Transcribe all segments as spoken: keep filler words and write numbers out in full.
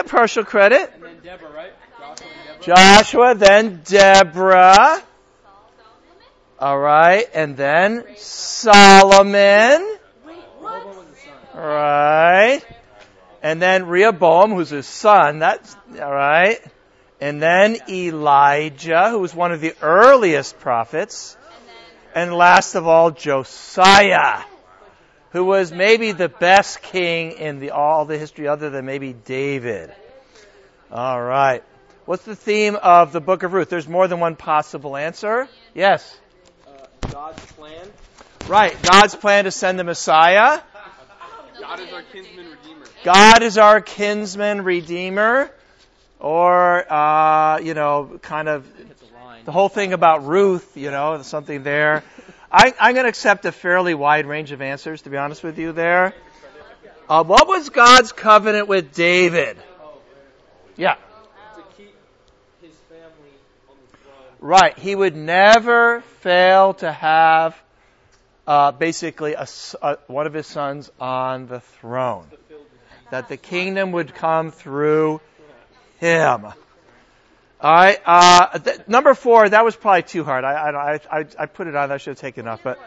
get partial credit. And then Deborah, right? Joshua, then Deborah. All right, and then Solomon. All right. And then Rehoboam, who's his son. That's all right. And then Elijah, who was one of the earliest prophets. And last of all, Josiah, who was maybe the best king in the all the history other than maybe David. All right. What's the theme of the book of Ruth? There's more than one possible answer. Yes? Uh, God's plan. Right. God's plan to send the Messiah. God is our kinsman redeemer. God is our kinsman redeemer. Or, uh, you know, kind of the whole thing about Ruth, you know, something there. I, I'm going to accept a fairly wide range of answers, to be honest with you there. Uh, what was God's covenant with David? Yeah. To keep his family on the throne. Right. He would never fail to have uh, basically a, a, one of his sons on the throne. That the kingdom would come through him. All right. Uh, th- number four, that was probably too hard. I, I, I, I put it on. I should have taken enough. But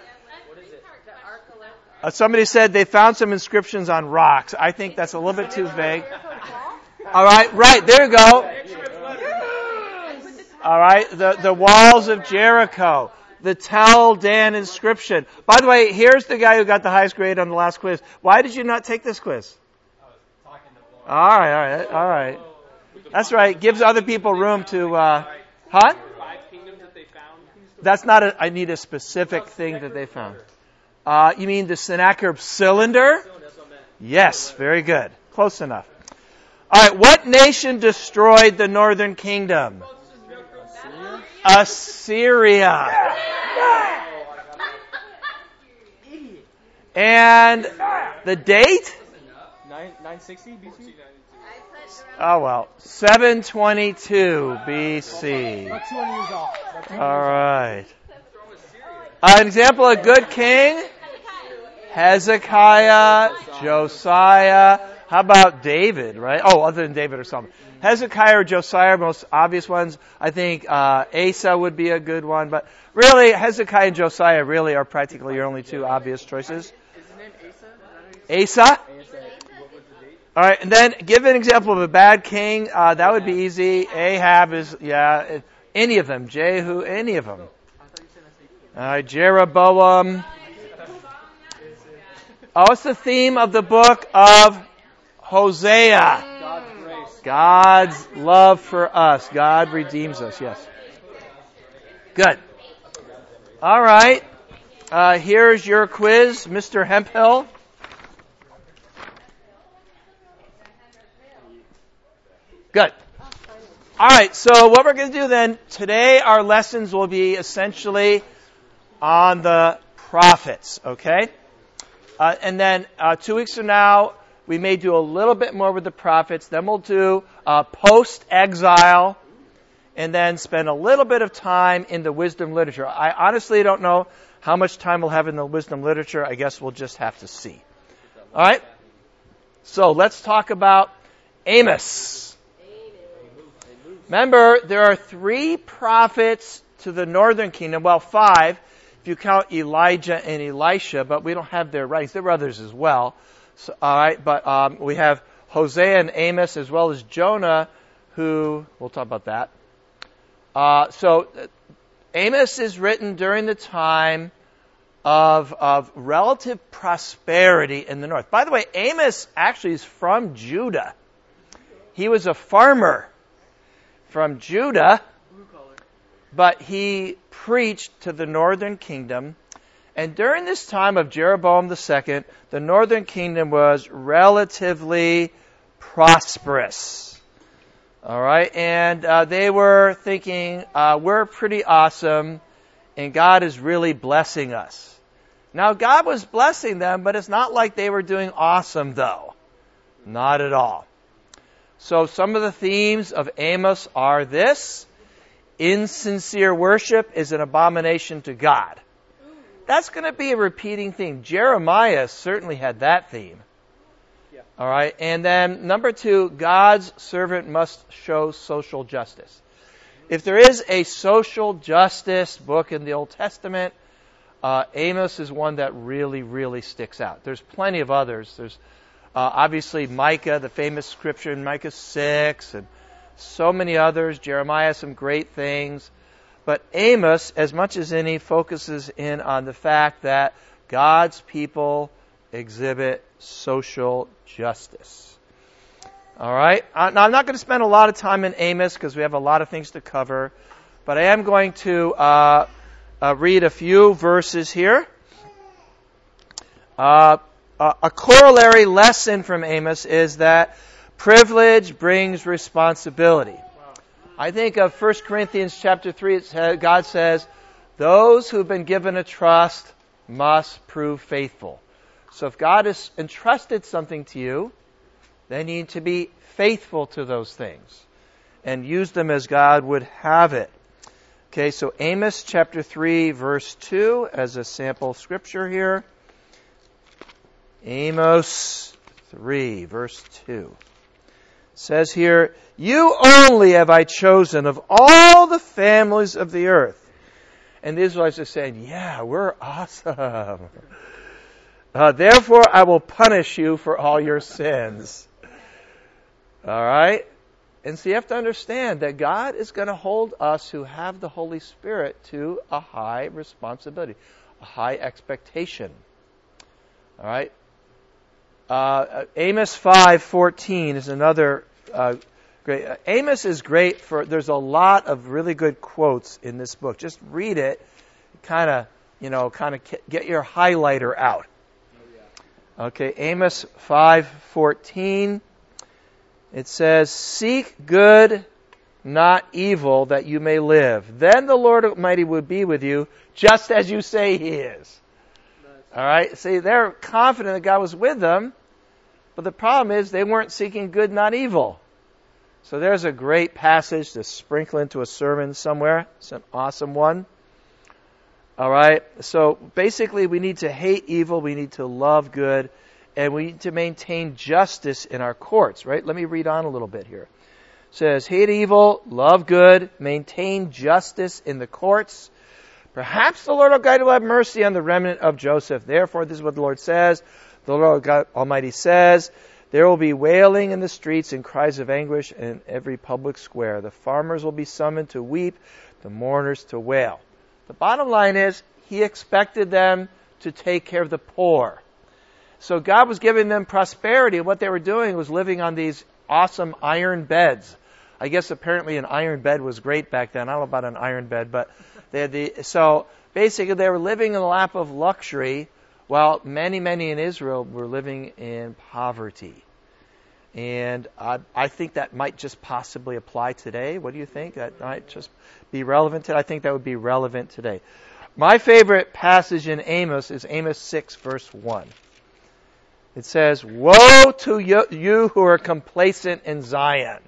uh, somebody said they found some inscriptions on rocks. I think that's a little bit too vague. All right. Right. There you go. All right. The the walls of Jericho. The Tel Dan inscription. By the way, here's the guy who got the highest grade on the last quiz. Why did you not take this quiz? All right. All right. All right. That's right. Gives other people room to, uh, huh? Five kingdoms that they found. That's not a, I need a specific thing that they found. Uh, you mean the Sennacherib cylinder? Yes, very good. Close enough. All right, what nation destroyed the northern kingdom? Assyria. And the date? nine sixty B C? Oh, well, seven twenty-two B C. About two hundred years off. All right. Uh, an example of good king? Hezekiah, Josiah. How about David, right? Oh, other than David or something. Hezekiah or Josiah are most obvious ones. I think uh, Asa would be a good one. But really, Hezekiah and Josiah really are practically your only two obvious choices. Is his name Asa? Asa? All right, and then give an example of a bad king. Uh, that would be easy. Ahab is, yeah, any of them. Jehu, any of them. All right, Jeroboam. Oh, what's the theme of the book of Hosea? God's grace. God's love for us. God redeems us, yes. Good. All right. Uh, here's your quiz, Mister Hemphill. Good. All right, so what we're going to do then, today our lessons will be essentially on the prophets, okay? Uh, and then uh, two weeks from now, we may do a little bit more with the prophets. Then we'll do uh, post-exile, and then spend a little bit of time in the wisdom literature. I honestly don't know how much time we'll have in the wisdom literature. I guess we'll just have to see. All right? So let's talk about Amos. Remember, there are three prophets to the northern kingdom. Well, five, if you count Elijah and Elisha, but we don't have their writings. There are others as well. So, all right, but um, we have Hosea and Amos as well as Jonah, who, we'll talk about that. Uh, so, Amos is written during the time of, of relative prosperity in the north. By the way, Amos actually is from Judah. He was a farmer from Judah, but he preached to the northern kingdom. And during this time of Jeroboam the Second, the northern kingdom was relatively prosperous. All right, and uh, they were thinking, uh, we're pretty awesome, and God is really blessing us. Now, God was blessing them, but it's not like they were doing awesome, though. Not at all. So some of the themes of Amos are this: insincere worship is an abomination to God. That's going to be a repeating theme. Jeremiah certainly had that theme. All right. And then number two, God's servant must show social justice. If there is a social justice book in the Old Testament, uh, Amos is one that really, really sticks out. There's plenty of others. There's uh, obviously Micah, the famous scripture in Micah six, and so many others. Jeremiah, some great things. But Amos, as much as any, focuses in on the fact that God's people exhibit social justice. All right? Now, I'm not going to spend a lot of time in Amos because we have a lot of things to cover, but I am going to uh, uh, read a few verses here. Uh, a corollary lesson from Amos is that privilege brings responsibility. I think of First Corinthians chapter three, it says, God says, those who've been given a trust must prove faithful. So if God has entrusted something to you, then you need to be faithful to those things and use them as God would have it. Okay, so Amos chapter three, verse two, as a sample scripture here. Amos three, verse two. It says here, you only have I chosen of all the families of the earth. And the Israelites are saying, yeah, we're awesome. Uh, therefore, I will punish you for all your sins. All right? And so you have to understand that God is going to hold us who have the Holy Spirit to a high responsibility, a high expectation. All right? Uh, Amos five fourteen is another uh, great. Uh, Amos is great for, there's a lot of really good quotes in this book. Just read it, kind of, you know, kind of get your highlighter out. Okay, Amos five fourteen. It says, seek good, not evil, that you may live. Then the Lord Almighty will be with you, just as you say He is. All right? See, they're confident that God was with them, but the problem is they weren't seeking good, not evil. So there's a great passage to sprinkle into a sermon somewhere. It's an awesome one. All right? So basically we need to hate evil, we need to love good, and we need to maintain justice in our courts, right? Let me read on a little bit here. It says, hate evil, love good, maintain justice in the courts. Perhaps the Lord God will have mercy on the remnant of Joseph. Therefore, this is what the Lord says. The Lord God Almighty says, there will be wailing in the streets and cries of anguish in every public square. The farmers will be summoned to weep, the mourners to wail. The bottom line is, He expected them to take care of the poor. So God was giving them prosperity, and what they were doing was living on these awesome iron beds. I guess apparently an iron bed was great back then. I don't know about an iron bed, but they had the, so basically they were living in the lap of luxury, while many, many in Israel were living in poverty. And I, I think that might just possibly apply today. What do you think? That might just be relevant today? I think that would be relevant today. My favorite passage in Amos is Amos six, verse one. It says, woe to you, you who are complacent in Zion,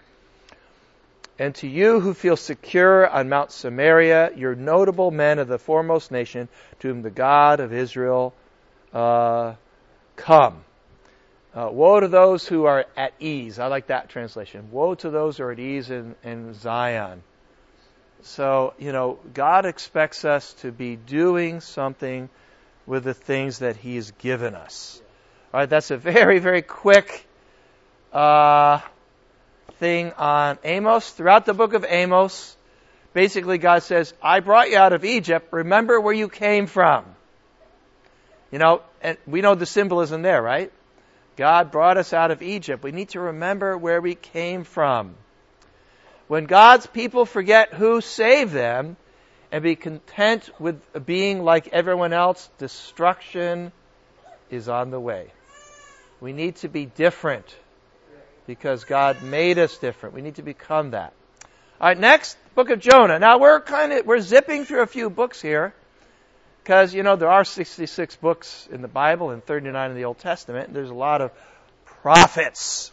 and to you who feel secure on Mount Samaria, your notable men of the foremost nation, to whom the God of Israel uh, come. Uh, woe to those who are at ease. I like that translation. Woe to those who are at ease in, in Zion. So, you know, God expects us to be doing something with the things that He's given us. All right, that's a very, very quick uh, thing on Amos. Throughout the book of Amos, basically God says, I brought you out of Egypt. Remember where you came from. You know, and we know the symbolism there, right? God brought us out of Egypt. We need to remember where we came from. When God's people forget who saved them and be content with being like everyone else, destruction is on the way. We need to be different because God made us different. We need to become that. All right, next, book of Jonah. Now we're kind of we're zipping through a few books here because you know there are sixty-six books in the Bible and thirty-nine in the Old Testament. And there's a lot of prophets.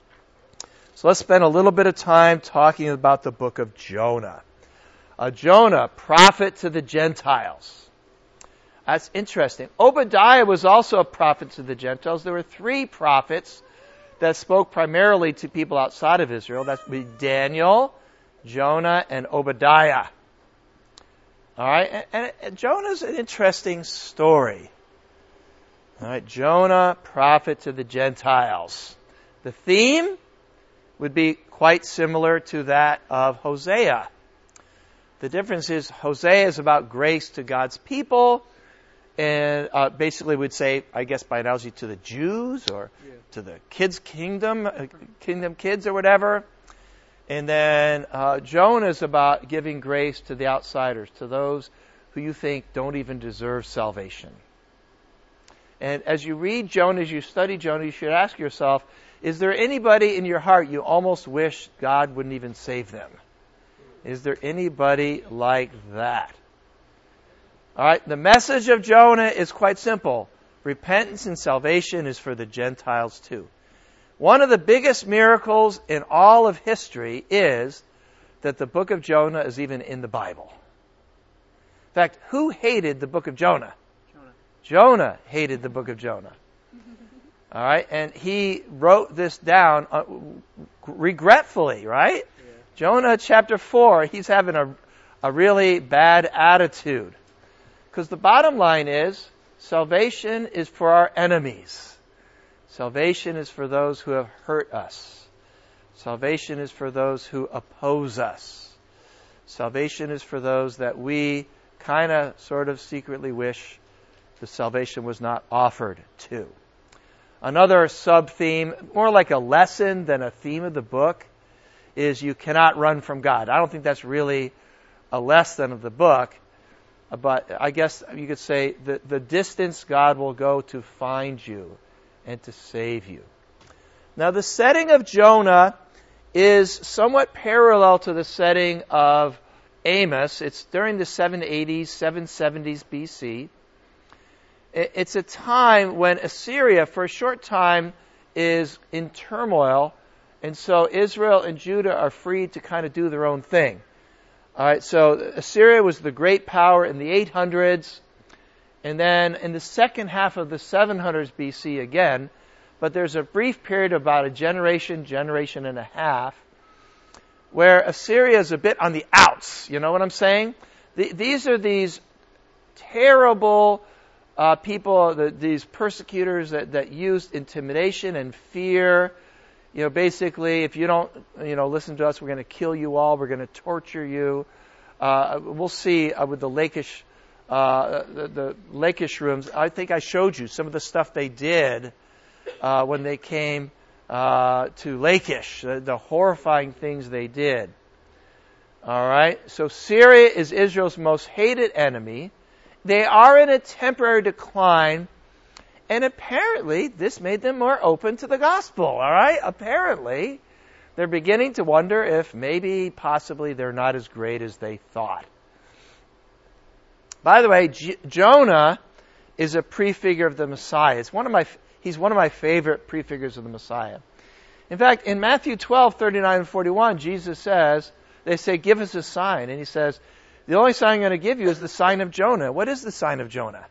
So let's spend a little bit of time talking about the book of Jonah. Uh, Jonah, prophet to the Gentiles. That's interesting. Obadiah was also a prophet to the Gentiles. There were three prophets that spoke primarily to people outside of Israel. That would be Daniel, Jonah, and Obadiah. All right, and, and Jonah's an interesting story. All right, Jonah, prophet to the Gentiles. The theme would be quite similar to that of Hosea. The difference is Hosea is about grace to God's people, and uh, basically we'd say, I guess by analogy, to the Jews or yeah. to the kids' kingdom, uh, kingdom kids or whatever. And then uh, Jonah is about giving grace to the outsiders, to those who you think don't even deserve salvation. And as you read Jonah, as you study Jonah, you should ask yourself, is there anybody in your heart you almost wish God wouldn't even save them? Is there anybody like that? All right, the message of Jonah is quite simple. Repentance and salvation is for the Gentiles too. One of the biggest miracles in all of history is that the book of Jonah is even in the Bible. In fact, who hated the book of Jonah? Jonah, Jonah hated the book of Jonah. All right, and he wrote this down uh, regretfully, right? Yeah. Jonah chapter four, he's having a, a really bad attitude. Because the bottom line is, salvation is for our enemies. Salvation is for those who have hurt us. Salvation is for those who oppose us. Salvation is for those that we kind of, sort of secretly wish the salvation was not offered to. Another sub-theme, more like a lesson than a theme of the book, is you cannot run from God. I don't think that's really a lesson of the book, but I guess you could say the, the distance God will go to find you and to save you. Now, the setting of Jonah is somewhat parallel to the setting of Amos. It's during the seven eighties, seven seventies B C. It's a time when Assyria, for a short time, is in turmoil, and so Israel and Judah are free to kind of do their own thing. All right, so Assyria was the great power in the eight hundreds, and then in the second half of the seven hundreds B C again, but there's a brief period of about a generation, generation and a half, where Assyria is a bit on the outs. You know what I'm saying? The, these are these terrible uh, people, the, these persecutors that, that used intimidation and fear. You know, basically, if you don't, you know, listen to us, we're going to kill you all. We're going to torture you. Uh, we'll see uh, with the Lachish, uh, the, the Lachish rooms. I think I showed you some of the stuff they did uh, when they came uh, to Lachish. The, the horrifying things they did. All right. So Syria is Israel's most hated enemy. They are in a temporary decline. And apparently, this made them more open to the gospel, all right? Apparently, they're beginning to wonder if maybe, possibly, they're not as great as they thought. By the way, J- Jonah is a prefigure of the Messiah. It's one of my, he's one of my favorite prefigures of the Messiah. In fact, in Matthew twelve, thirty-nine and forty-one, Jesus says, they say, give us a sign. And he says, the only sign I'm going to give you is the sign of Jonah. What is the sign of Jonah?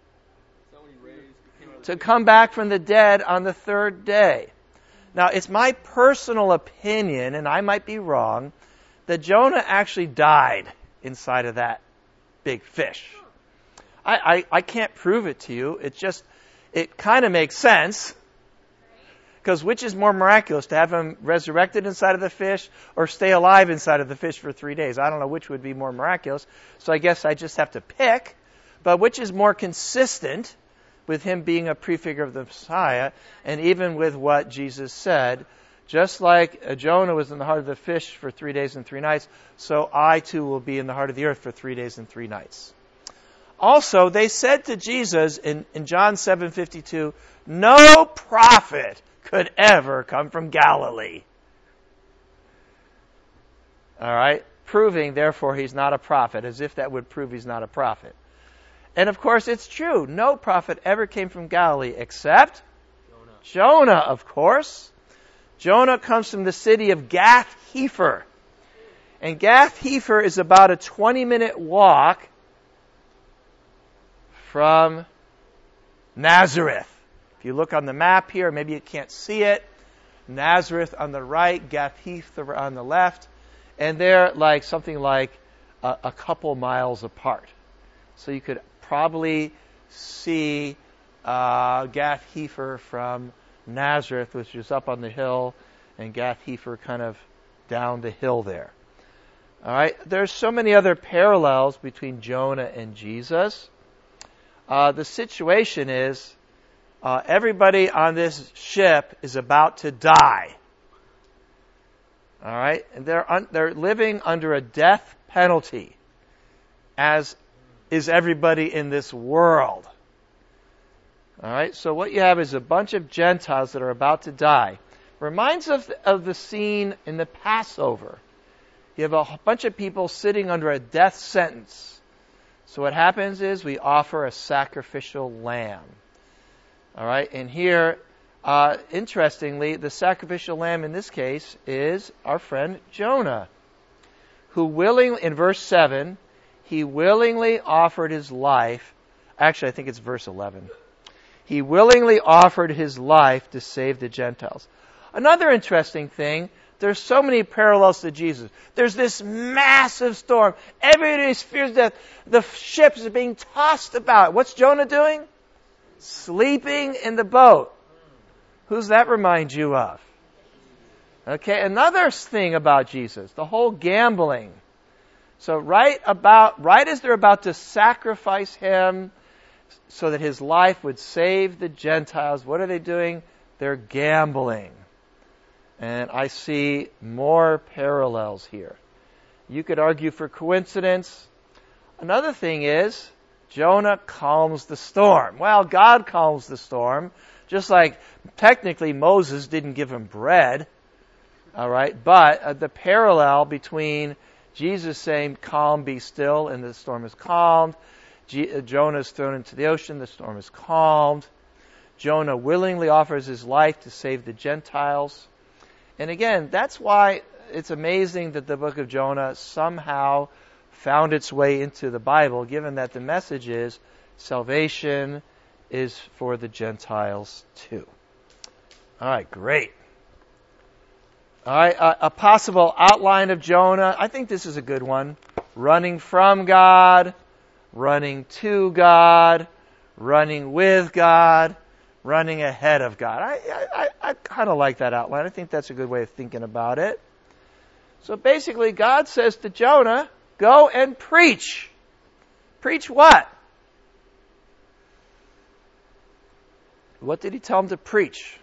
To come back from the dead on the third day. Now, it's my personal opinion, and I might be wrong, that Jonah actually died inside of that big fish. I, I, I can't prove it to you. It just, it kind of makes sense. Because which is more miraculous, to have him resurrected inside of the fish or stay alive inside of the fish for three days? I don't know which would be more miraculous. So I guess I just have to pick. But which is more consistent with him being a prefigure of the Messiah, and even with what Jesus said, just like Jonah was in the heart of the fish for three days and three nights, so I too will be in the heart of the earth for three days and three nights. Also, they said to Jesus in, in John seven fifty-two, no prophet could ever come from Galilee. All right? Proving, therefore, he's not a prophet, as if that would prove he's not a prophet. And of course, it's true. No prophet ever came from Galilee except Jonah, Jonah of course. Jonah comes from the city of Gath-Hepher. And Gath-Hepher is about a twenty-minute walk from Nazareth. If you look on the map here, maybe you can't see it, Nazareth on the right, Gath-hepher on the left, and they're like something like a, a couple miles apart. So you could probably see uh, Gath-hepher from Nazareth, which is up on the hill, and Gath-hepher kind of down the hill there. All right. There's so many other parallels between Jonah and Jesus. Uh, the situation is uh, everybody on this ship is about to die. All right, and they're un- they're living under a death penalty, as is everybody in this world. All right, so what you have is a bunch of Gentiles that are about to die. Reminds us of, of the scene in the Passover. You have a bunch of people sitting under a death sentence. So what happens is we offer a sacrificial lamb. All right, and here, uh, interestingly, the sacrificial lamb in this case is our friend Jonah, who willingly, in verse seven, he willingly offered his life. Actually, I think it's verse eleven. He willingly offered his life to save the Gentiles. Another interesting thing, there's so many parallels to Jesus. There's this massive storm. Everybody fears death. The ships are being tossed about. What's Jonah doing? Sleeping in the boat. Who's that remind you of? Okay, another thing about Jesus, the whole gambling. So right about, right as they're about to sacrifice him so that his life would save the Gentiles, what are they doing? They're gambling. And I see more parallels here. You could argue for coincidence. Another thing is, Jonah calms the storm. Well, God calms the storm, just like technically Moses didn't give him bread. All right, but uh, the parallel between Jesus saying, "Calm, be still," and the storm is calmed. G- uh, Jonah is thrown into the ocean, the storm is calmed. Jonah willingly offers his life to save the Gentiles. And again, that's why it's amazing that the book of Jonah somehow found its way into the Bible, given that the message is salvation is for the Gentiles too. All right, great. All right, a, a possible outline of Jonah. I think this is a good one. Running from God, running to God, running with God, running ahead of God. I, I, I kind of like that outline. I think that's a good way of thinking about it. So basically, God says to Jonah, go and preach. Preach what? What did he tell him to preach?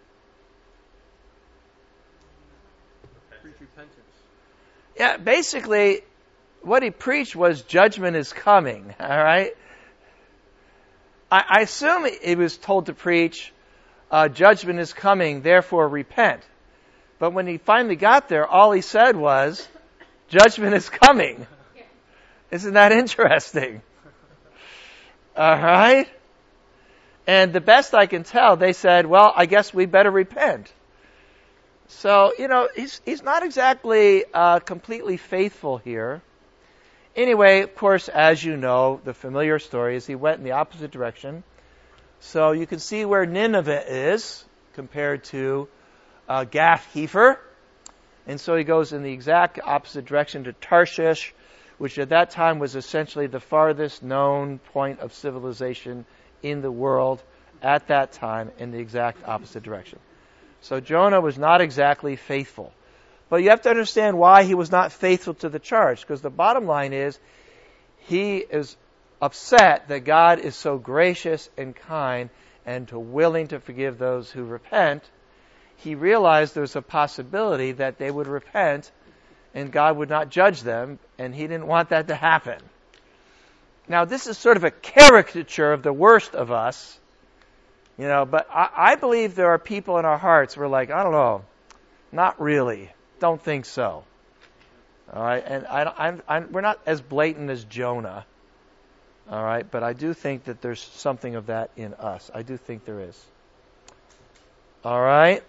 Preach repentance. Yeah, basically, what he preached was judgment is coming. All right? I, I assume he was told to preach, uh, judgment is coming, therefore repent. But when he finally got there, all he said was, judgment is coming. Isn't that interesting? All right? And the best I can tell, they said, well, I guess we better repent. So, you know, he's he's not exactly uh, completely faithful here. Anyway, of course, as you know, the familiar story is he went in the opposite direction. So you can see where Nineveh is compared to uh, Gath-hepher. And so he goes in the exact opposite direction to Tarshish, which at that time was essentially the farthest known point of civilization in the world at that time, in the exact opposite direction. So Jonah was not exactly faithful. But you have to understand why he was not faithful to the charge, because the bottom line is he is upset that God is so gracious and kind and to willing to forgive those who repent. He realized there's a possibility that they would repent and God would not judge them, and he didn't want that to happen. Now, this is sort of a caricature of the worst of us, you know, but I, I believe there are people in our hearts who are like, I don't know, not really, don't think so. All right, and I, I'm, I'm, we're not as blatant as Jonah, all right, but I do think that there's something of that in us. I do think there is. All right,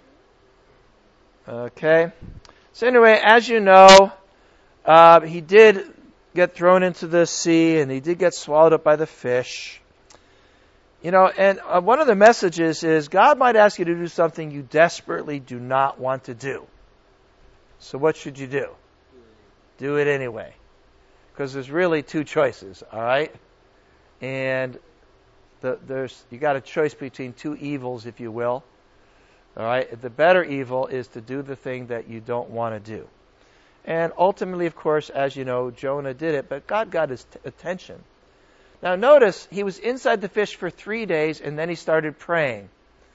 okay. So anyway, as you know, uh, he did get thrown into the sea, and he did get swallowed up by the fish. You know, and uh, one of the messages is God might ask you to do something you desperately do not want to do. So what should you do? Do it anyway. Because there's really two choices, all right? And the, there's you got a choice between two evils, if you will. All right? The better evil is to do the thing that you don't want to do. And ultimately, of course, as you know, Jonah did it, but God got his t- attention. Now notice, he was inside the fish for three days, and then he started praying.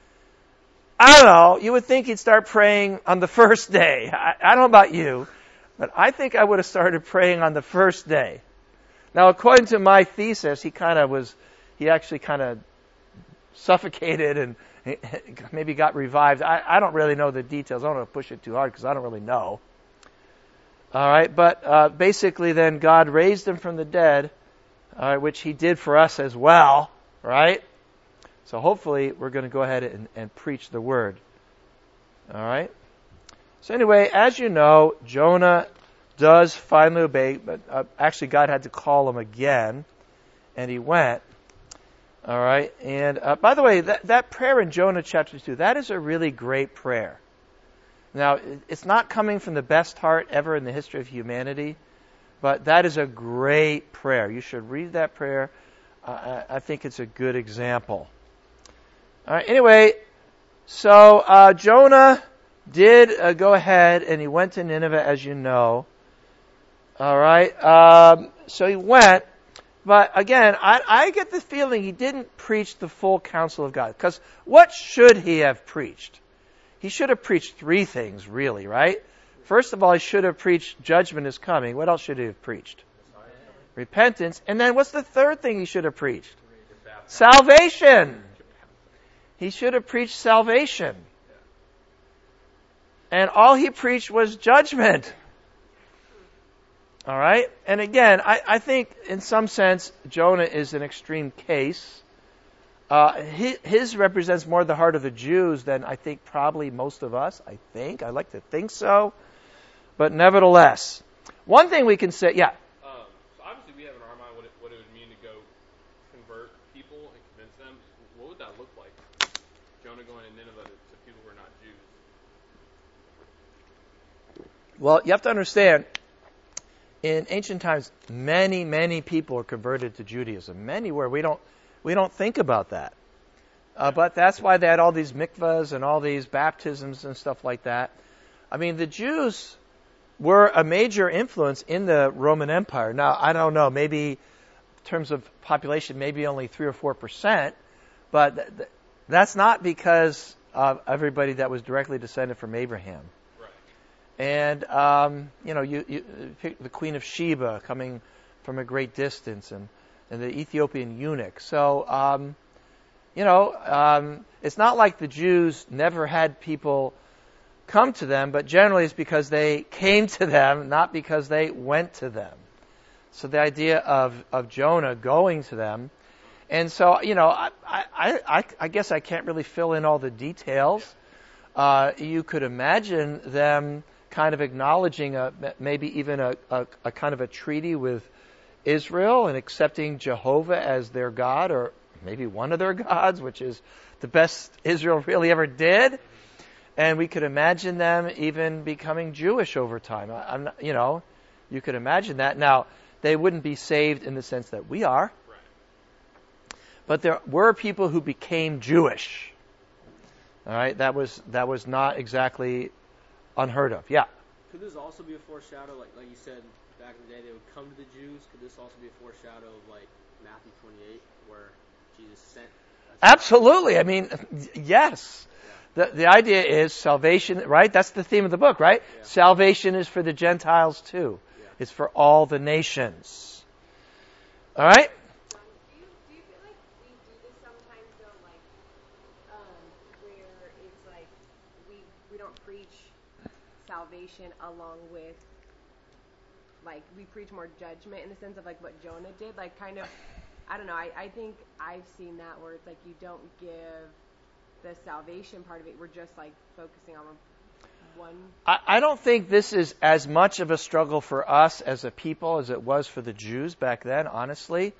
I don't know, you would think he'd start praying on the first day. I, I don't know about you, but I think I would have started praying on the first day. Now, according to my thesis, he kind of was, he actually kind of suffocated and maybe got revived. I, I don't really know the details. I don't want to push it too hard because I don't really know. All right, but uh, basically then God raised him from the dead, uh, which he did for us as well, right? So hopefully we're going to go ahead and, and preach the word. All right? So anyway, as you know, Jonah does finally obey, but uh, actually God had to call him again, and he went. All right? And uh, by the way, that, that prayer in Jonah chapter two, that is a really great prayer. Now, it's not coming from the best heart ever in the history of humanity, but that is a great prayer. You should read that prayer. Uh, I think it's a good example. All right, anyway, so uh, Jonah did uh, go ahead and he went to Nineveh, as you know. All right, um, so he went, but again, I, I get the feeling he didn't preach the full counsel of God. Because what should he have preached? He should have preached three things, really, right? First of all, he should have preached judgment is coming. What else should he have preached? Repentance. And then what's the third thing he should have preached? Salvation. He should have preached salvation. And all he preached was judgment. All right? And again, I, I think in some sense, Jonah is an extreme case. Uh, his, his represents more the heart of the Jews than I think probably most of us. I think. I like to think so. But nevertheless, one thing we can say, yeah. Um, so obviously we have in our mind what it, what it would mean to go convert people and convince them. What would that look like? Jonah going to Nineveh to, to people who are not Jews. Well, you have to understand, in ancient times, many, many people were converted to Judaism. Many were. We don't, we don't think about that. Uh, but that's why they had all these mikvahs and all these baptisms and stuff like that. I mean, the Jews were a major influence in the Roman Empire. Now, I don't know, maybe in terms of population, maybe only three or four percent, but th- th- that's not because of everybody that was directly descended from Abraham. Right. And, um, you know, you, you pick the Queen of Sheba coming from a great distance, and, and the Ethiopian eunuch. So, um, you know, um, it's not like the Jews never had people come to them, but generally it's because they came to them, not because they went to them. So the idea of, of Jonah going to them, and so, you know, I, I, I, I guess I can't really fill in all the details. Uh, you could imagine them kind of acknowledging a, maybe even a, a, a kind of a treaty with Israel and accepting Jehovah as their God, or maybe one of their gods, which is the best Israel really ever did. And we could imagine them even becoming Jewish over time. I, I'm not, you know, you could imagine that. Now, they wouldn't be saved in the sense that we are. Right. But there were people who became Jewish. All right, that was that was not exactly unheard of. Yeah. Could this also be a foreshadow, like like you said back in the day, they would come to the Jews? Could this also be a foreshadow of like Matthew twenty-eight, where Jesus sent? Absolutely. I mean, yes. The the idea is salvation, right? That's the theme of the book, right? Yeah. Salvation is for the Gentiles too. Yeah. It's for all the nations. All right? Um, do you do you feel like we do this sometimes though, like um, where it's like we we don't preach salvation along with like we preach more judgment in the sense of like what Jonah did, like kind of I don't know, I, I think I've seen that where it's like you don't give the salvation part of it, we're just like focusing on one. I, I don't think this is as much of a struggle for us as a people as it was for the Jews back then, honestly.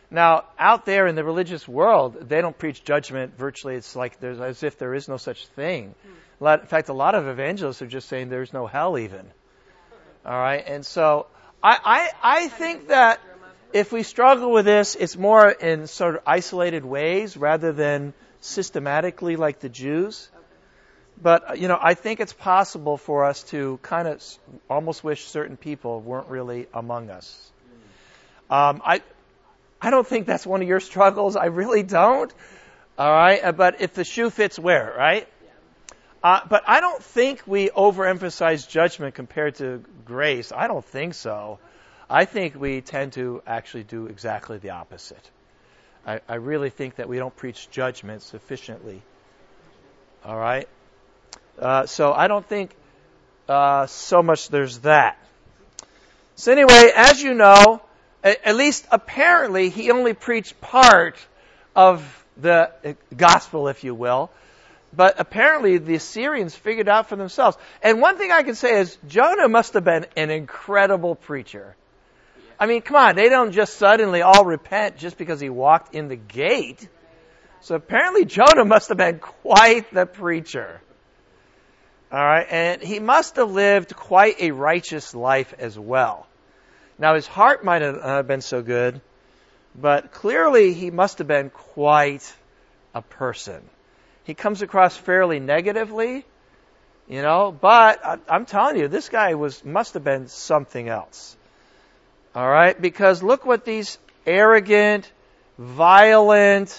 Now, out there in the religious world, they don't preach judgment virtually. It's like there's as if there is no such thing. A lot, in fact, a lot of evangelists are just saying there's no hell even. All right? And so I, I, I think that if we struggle with this, it's more in sort of isolated ways rather than systematically like the Jews. But, you know, I think it's possible for us to kind of almost wish certain people weren't really among us. Um, I... I don't think that's one of your struggles. I really don't. All right. But if the shoe fits where, right? Uh, but I don't think we overemphasize judgment compared to grace. I don't think so. I think we tend to actually do exactly the opposite. I, I really think that we don't preach judgment sufficiently. All right. Uh, so I don't think uh, so much there's that. So anyway, as you know, at least apparently, he only preached part of the gospel, if you will. But apparently, the Assyrians figured out for themselves. And one thing I can say is, Jonah must have been an incredible preacher. I mean, come on, they don't just suddenly all repent just because he walked in the gate. So apparently, Jonah must have been quite the preacher. All right, and he must have lived quite a righteous life as well. Now, his heart might have uh, been so good, but clearly he must have been quite a person. He comes across fairly negatively, you know, but I, I'm telling you, this guy was must have been something else. All right? Because look what these arrogant, violent,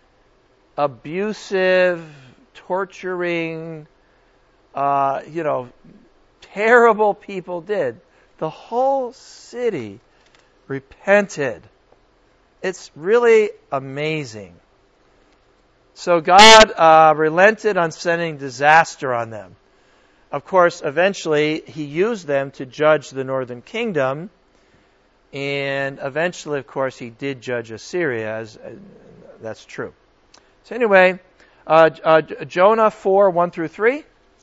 abusive, torturing, uh, you know, terrible people did. The whole city repented. It's really amazing. So God uh, relented on sending disaster on them. Of course, eventually, He used them to judge the northern kingdom. And eventually, of course, He did judge Assyria. As, uh, that's true. So anyway, uh, uh, Jonah four, one through three.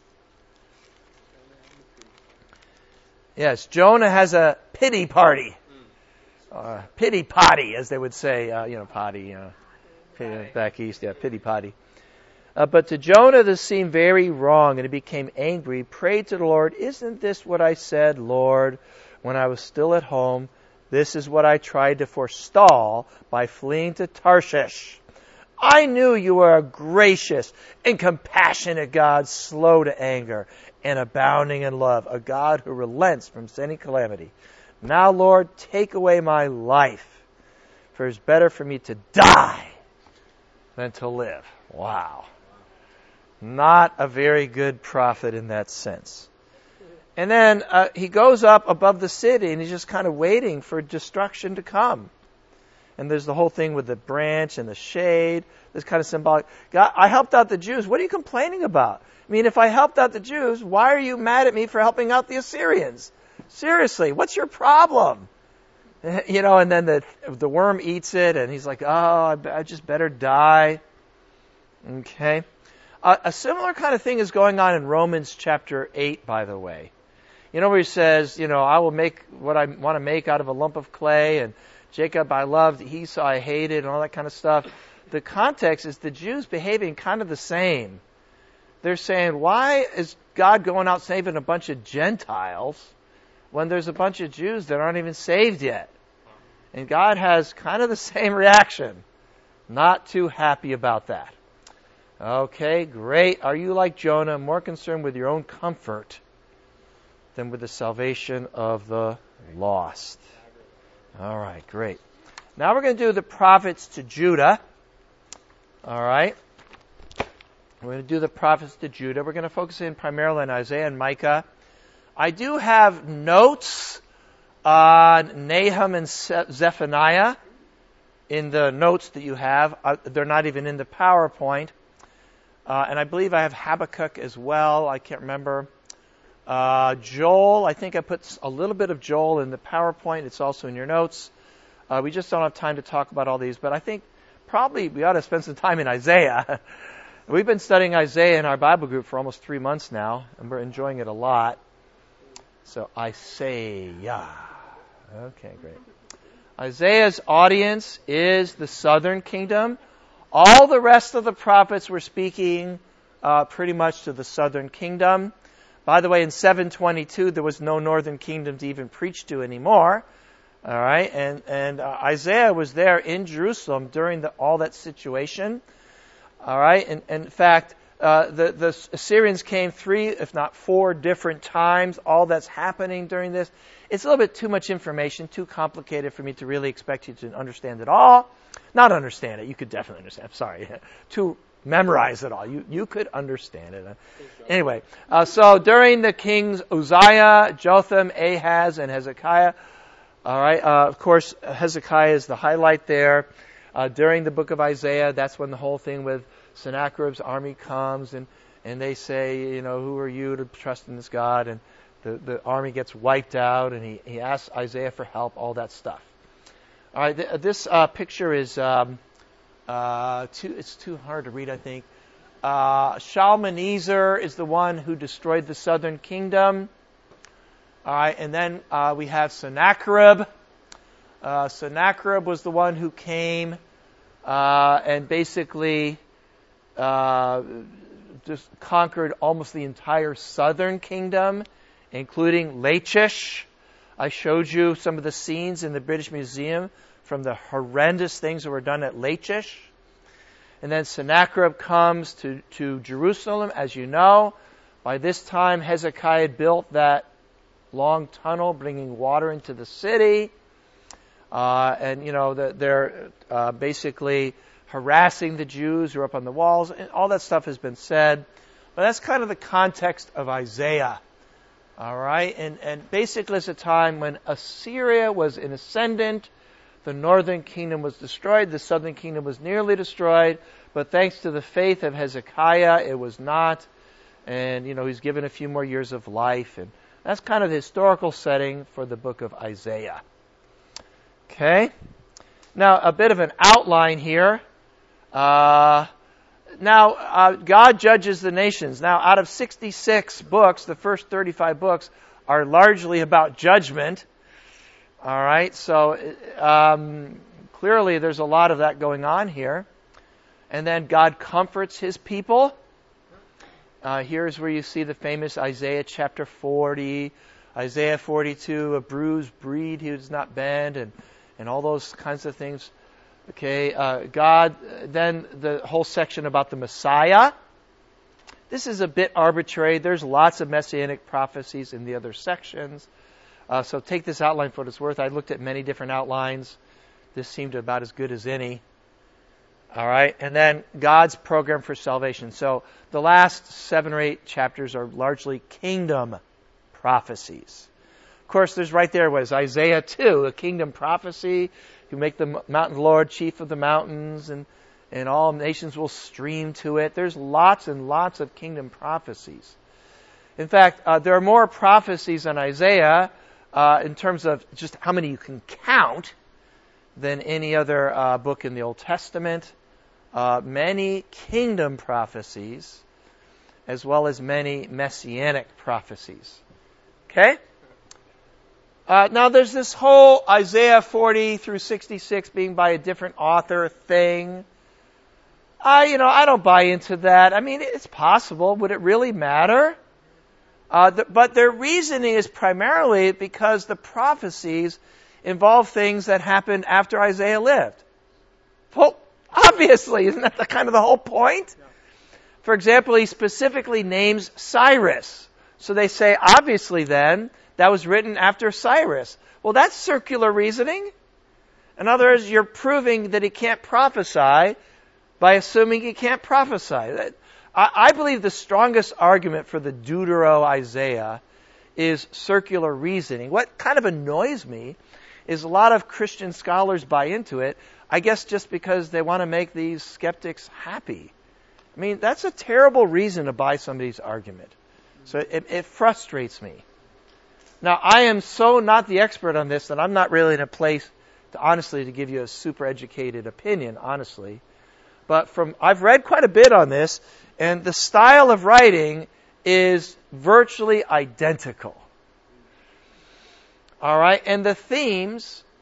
Yes, Jonah has a pity party. Uh, pity potty, as they would say. Uh, you know, potty. Uh, pity, back east, yeah, pity potty. Uh, but to Jonah this seemed very wrong, and he became angry. He prayed to the Lord, "Isn't this what I said, Lord, when I was still at home? This is what I tried to forestall by fleeing to Tarshish. I knew you were a gracious and compassionate God, slow to anger and abounding in love, a God who relents from sending calamity. Now, Lord, take away my life, for it's better for me to die than to live." Wow. Not a very good prophet in that sense. And then uh, he goes up above the city, and he's just kind of waiting for destruction to come. And there's the whole thing with the branch and the shade. This kind of symbolic. God, I helped out the Jews. What are you complaining about? I mean, if I helped out the Jews, why are you mad at me for helping out the Assyrians? Seriously, what's your problem? You know, and then the the worm eats it, and he's like, oh, I, I just better die. Okay. Uh, a similar kind of thing is going on in Romans chapter eight, by the way. You know, where he says, you know, I will make what I want to make out of a lump of clay, and Jacob I loved, Esau I hated, and all that kind of stuff. The context is the Jews behaving kind of the same. They're saying, why is God going out saving a bunch of Gentiles when there's a bunch of Jews that aren't even saved yet? And God has kind of the same reaction. Not too happy about that. Okay, great. Are you like Jonah, more concerned with your own comfort than with the salvation of the lost? All right, great. Now we're going to do the prophets to Judah. All right. We're going to do the prophets to Judah. We're going to focus in primarily on Isaiah and Micah. I do have notes on Nahum and Zephaniah in the notes that you have. Uh, they're not even in the PowerPoint. Uh, and I believe I have Habakkuk as well. I can't remember. Uh, Joel, I think I put a little bit of Joel in the PowerPoint. It's also in your notes. Uh, we just don't have time to talk about all these, but I think probably we ought to spend some time in Isaiah. We've been studying Isaiah in our Bible group for almost three months now, and we're enjoying it a lot. So, Isaiah. Okay, great. Isaiah's audience is the southern kingdom. All the rest of the prophets were speaking uh, pretty much to the southern kingdom. By the way, in seven twenty-two, there was no northern kingdom to even preach to anymore. All right, and and uh, Isaiah was there in Jerusalem during the, all that situation. All right, and, and in fact, uh, the the Assyrians came three, if not four, different times. All that's happening during this, it's a little bit too much information, too complicated for me to really expect you to understand it all. Not understand it. You could definitely understand. I'm sorry, to memorize it all. You you could understand it. Anyway, uh, so during the kings Uzziah, Jotham, Ahaz, and Hezekiah. All right. Uh, of course, Hezekiah is the highlight there. Uh, during the book of Isaiah, that's when the whole thing with Sennacherib's army comes, and, and they say, you know, who are you to trust in this God? And the, the army gets wiped out, and he, he asks Isaiah for help, all that stuff. All right. Th- this uh, picture is um, uh, too. It's too hard to read, I think. Uh, Shalmaneser is the one who destroyed the southern kingdom. All right, and then uh, we have Sennacherib. Uh, Sennacherib was the one who came uh, and basically uh, just conquered almost the entire southern kingdom, including Lachish. I showed you some of the scenes in the British Museum from the horrendous things that were done at Lachish. And then Sennacherib comes to, to Jerusalem, as you know. By this time, Hezekiah built that long tunnel bringing water into the city. Uh, and, you know, the, they're uh, basically harassing the Jews who are up on the walls. And all that stuff has been said. But that's kind of the context of Isaiah. All right? And, and basically it's a time when Assyria was in ascendant. The northern kingdom was destroyed. The southern kingdom was nearly destroyed. But thanks to the faith of Hezekiah, it was not. And, you know, he's given a few more years of life. And that's kind of the historical setting for the book of Isaiah. Okay? Now, a bit of an outline here. Uh, now, uh, God judges the nations. Now, out of sixty-six books, the first thirty-five books are largely about judgment. All right? So, um, clearly there's a lot of that going on here. And then God comforts His people. Uh, here's where you see the famous Isaiah chapter forty, Isaiah forty-two, a bruised reed he does not bend, and, and all those kinds of things. Okay, uh, God, then the whole section about the Messiah. This is a bit arbitrary. There's lots of messianic prophecies in the other sections. Uh, so take this outline for what it's worth. I looked at many different outlines. This seemed about as good as any. All right, and then God's program for salvation. So the last seven or eight chapters are largely kingdom prophecies. Of course, there's right there was Isaiah two, a kingdom prophecy. You make the mountain Lord chief of the mountains, and, and all nations will stream to it. There's lots and lots of kingdom prophecies. In fact, uh, there are more prophecies on Isaiah uh, in terms of just how many you can count than any other uh, book in the Old Testament. Uh, many kingdom prophecies, as well as many messianic prophecies. Okay? Uh, now there's this whole Isaiah forty through sixty-six being by a different author thing. I, you know, I don't buy into that. I mean, it's possible. Would it really matter? Uh, the, but their reasoning is primarily because the prophecies involve things that happened after Isaiah lived. Well, obviously, isn't that the kind of the whole point? Yeah. For example, he specifically names Cyrus. So they say, obviously then, that was written after Cyrus. Well, that's circular reasoning. In other words, you're proving that he can't prophesy by assuming he can't prophesy. I believe the strongest argument for the Deutero-Isaiah is circular reasoning. What kind of annoys me is a lot of Christian scholars buy into it, I guess just because they want to make these skeptics happy. I mean, that's a terrible reason to buy somebody's argument. So it, it frustrates me. Now, I am so not the expert on this that I'm not really in a place to honestly to give you a super educated opinion, honestly. But from I've read quite a bit on this, and the style of writing is virtually identical. All right, and the themes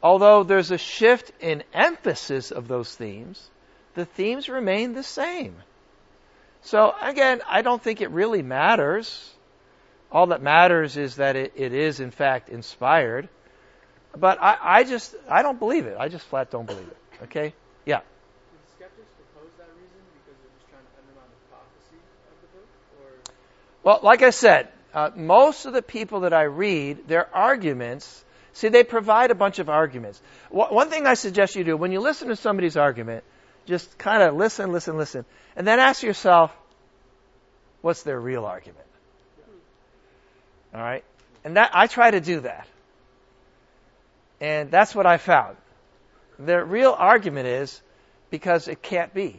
although there's a shift in emphasis of those themes, the themes remain the same. So again, I don't think it really matters. All that matters is that it, it is in fact inspired. But I, I just, I don't believe it. I just flat don't believe it. Okay? Yeah. Did the skeptics propose that reason because they're just trying to undermine the prophecy of the book? Or? Well, like I said, uh, most of the people that I read, their arguments, see, they provide a bunch of arguments. W- one thing I suggest you do, when you listen to somebody's argument, just kind of listen, listen, listen, and then ask yourself, what's their real argument? All right? And that I try to do that. And that's what I found. Their real argument is because it can't be.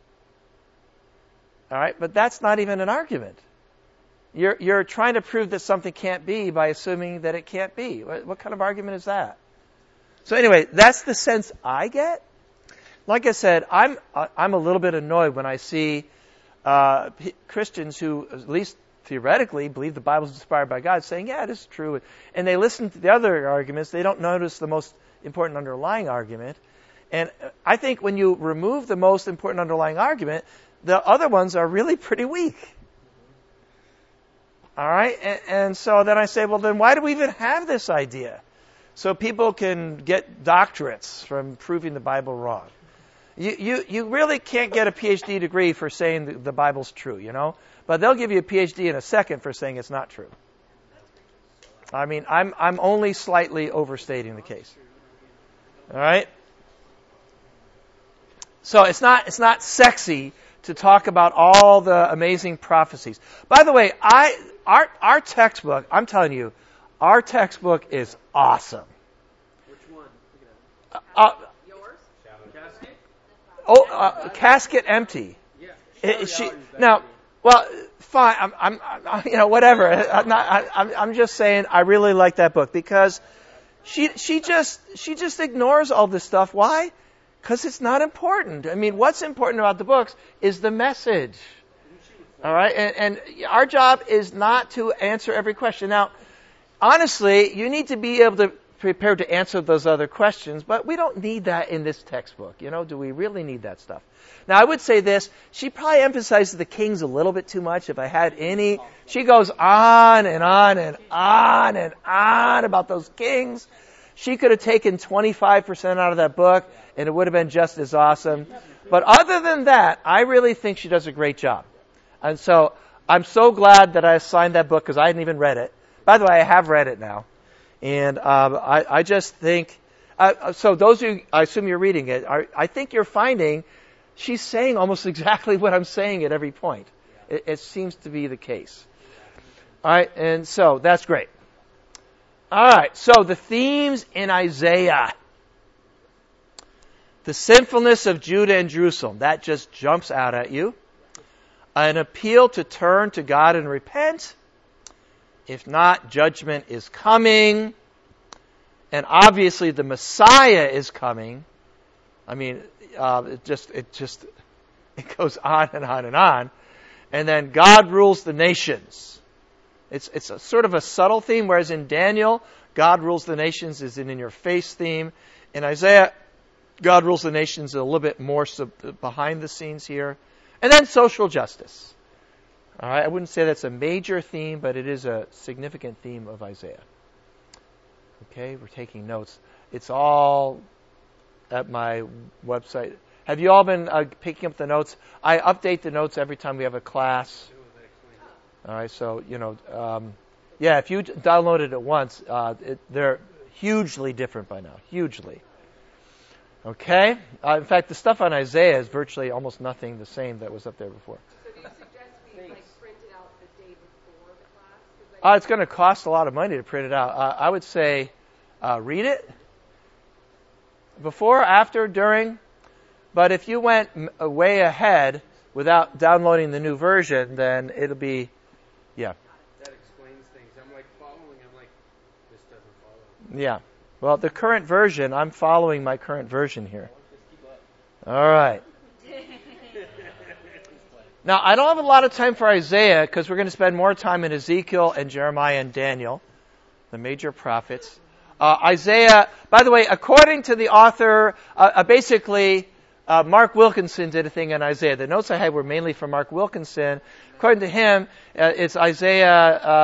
All right? But that's not even an argument. You're, you're trying to prove that something can't be by assuming that it can't be. What, what kind of argument is that? So anyway, that's the sense I get. Like I said, I'm I'm a little bit annoyed when I see uh, p- Christians who, at least theoretically, believe the Bible is inspired by God, saying, yeah, it is true. And they listen to the other arguments. They don't notice the most important underlying argument. And I think when you remove the most important underlying argument, the other ones are really pretty weak. All right? And, and so then I say, well, then why do we even have this idea? So people can get doctorates from proving the Bible wrong. You, you, you really can't get a P H D degree for saying the, the Bible's true, you know? But they'll give you a P H D in a second for saying it's not true. I mean, I'm I'm only slightly overstating the case. All right? So it's not it's not sexy to talk about all the amazing prophecies. By the way, I our our textbook, I'm telling you, our textbook is awesome. Which one? Uh, Yours? Casket? oh, uh, Casket Empty. Yeah. It- she, now, well, fine. I'm, I'm, I'm, you know, whatever. I'm not. I, I'm, I'm just saying. I really like that book because she, she just, she just ignores all this stuff. Why? Because it's not important. I mean, what's important about the books is the message. All right, and, and our job is not to answer every question. Now, honestly, you need to be able to prepare to answer those other questions, but we don't need that in this textbook. You know, do we really need that stuff? Now, I would say this. She probably emphasizes the kings a little bit too much. If I had any, she goes on and on and on and on about those kings. She could have taken twenty-five percent out of that book, and it would have been just as awesome. But other than that, I really think she does a great job. And so I'm so glad that I assigned that book because I hadn't even read it. By the way, I have read it now. And um, I, I just think, uh, so those of you, I assume you're reading it, are, I think you're finding she's saying almost exactly what I'm saying at every point. It, it seems to be the case. All right, and so that's great. All right, so the themes in Isaiah. The sinfulness of Judah and Jerusalem, that just jumps out at you. An appeal to turn to God and repent. If not, judgment is coming. And obviously the Messiah is coming. I mean, uh, it just, it just, it goes on and on and on. And then God rules the nations. It's, it's a sort of a subtle theme, whereas in Daniel, God rules the nations is an in-your-face theme. In Isaiah, God rules the nations a little bit more sub- behind the scenes here. And then social justice. All right, I wouldn't say that's a major theme, but it is a significant theme of Isaiah. Okay, we're taking notes. It's all at my website. Have you all been uh, picking up the notes? I update the notes every time we have a class. All right, so, you know, um, yeah, if you download it at once, uh, it, they're hugely different by now, hugely. Okay? Uh, in fact, the stuff on Isaiah is virtually almost nothing the same that was up there before. So do you suggest we like print it out the day before the class? 'Cause, like, Uh, it's going to cost a lot of money to print it out. Uh, I would say uh, read it before, after, during. But if you went m- way ahead without downloading the new version, then it'll be, yeah. That explains things. I'm like following. I'm like, this doesn't follow. Yeah. Well, the current version, I'm following my current version here. All right. Now, I don't have a lot of time for Isaiah because we're going to spend more time in Ezekiel and Jeremiah and Daniel, the major prophets. Uh, Isaiah, by the way, according to the author, uh, uh, basically, uh, Mark Wilkinson did a thing on Isaiah. The notes I had were mainly from Mark Wilkinson. According to him, uh, it's Isaiah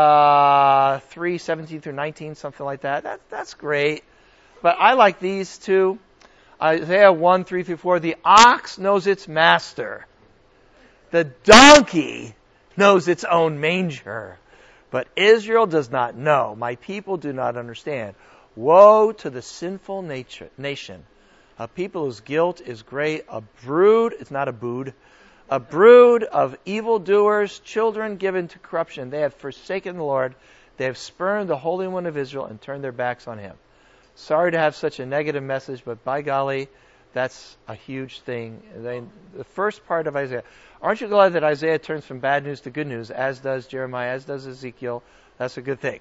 uh, three, seventeen through nineteen, something like that. that. That's great. But I like these two. Isaiah one, three through four. The ox knows its master. The donkey knows its own manger. But Israel does not know. My people do not understand. Woe to the sinful nature, nation, a people whose guilt is great, a brood, it's not a brood, a brood of evildoers, children given to corruption. They have forsaken the Lord. They have spurned the Holy One of Israel and turned their backs on Him. Sorry to have such a negative message, but by golly, that's a huge thing. They, the first part of Isaiah. Aren't you glad that Isaiah turns from bad news to good news, as does Jeremiah, as does Ezekiel? That's a good thing.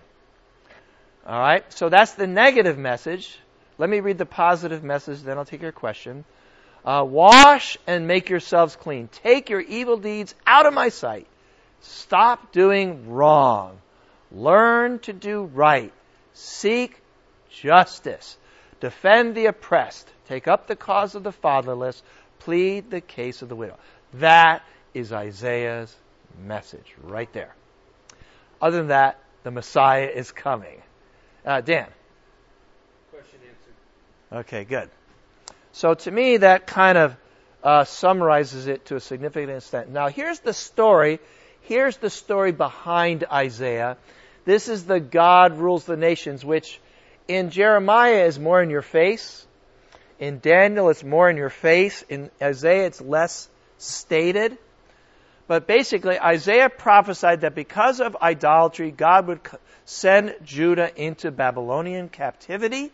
All right, so that's the negative message. Let me read the positive message, then I'll take your question. Uh, wash and make yourselves clean. Take your evil deeds out of my sight. Stop doing wrong. Learn to do right. Seek justice. Defend the oppressed. Take up the cause of the fatherless. Plead the case of the widow. That is Isaiah's message right there. Other than that, the Messiah is coming. Uh, Dan. Question answered. Okay, good. So to me, that kind of uh, summarizes it to a significant extent. Now, here's the story. Here's the story behind Isaiah. This is the God rules the nations, which in Jeremiah is more in your face. In Daniel, it's more in your face. In Isaiah, it's less stated. But basically, Isaiah prophesied that because of idolatry, God would send Judah into Babylonian captivity.